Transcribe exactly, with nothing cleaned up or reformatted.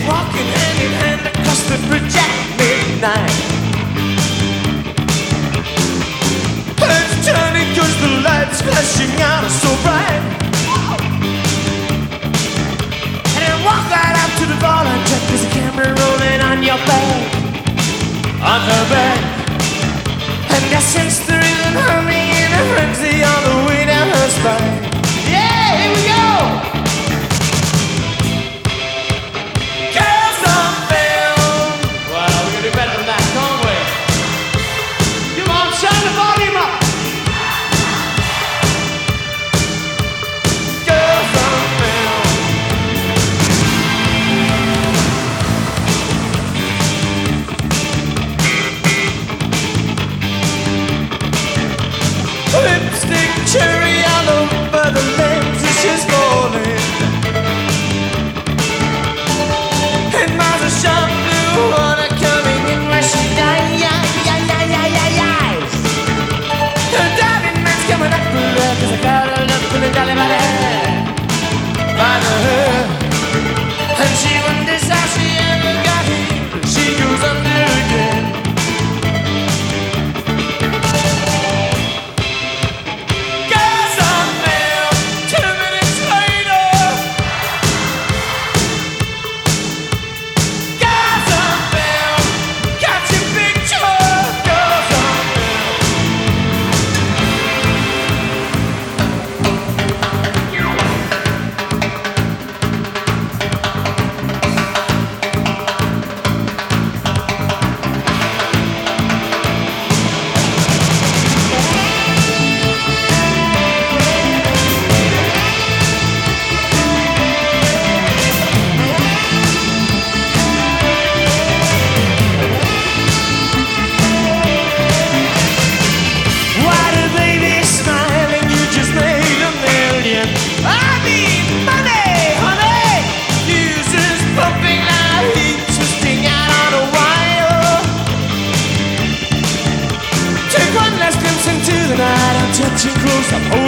walking hand in hand across the bridge at midnight. Heads turning cause the lights flashing out are so bright. And then walk right up to the ball and check there's a camera rolling on your back, on her back. And I sense the rhythm humming in a frenzy all the way down her spine. Yeah, here we go! Girls on film. Well, we're gonna do better than that, can't we? Come on, turn the volume up! Girls on film. Lipstick cherry all over the lens as she's falling. And miles of sharp blue water coming in where she dies. Her diving man's coming up for her cause I got her love for the dolly by the hair, by the hair. And she wonders how she ever got here. She goes under again. Touching close, I'm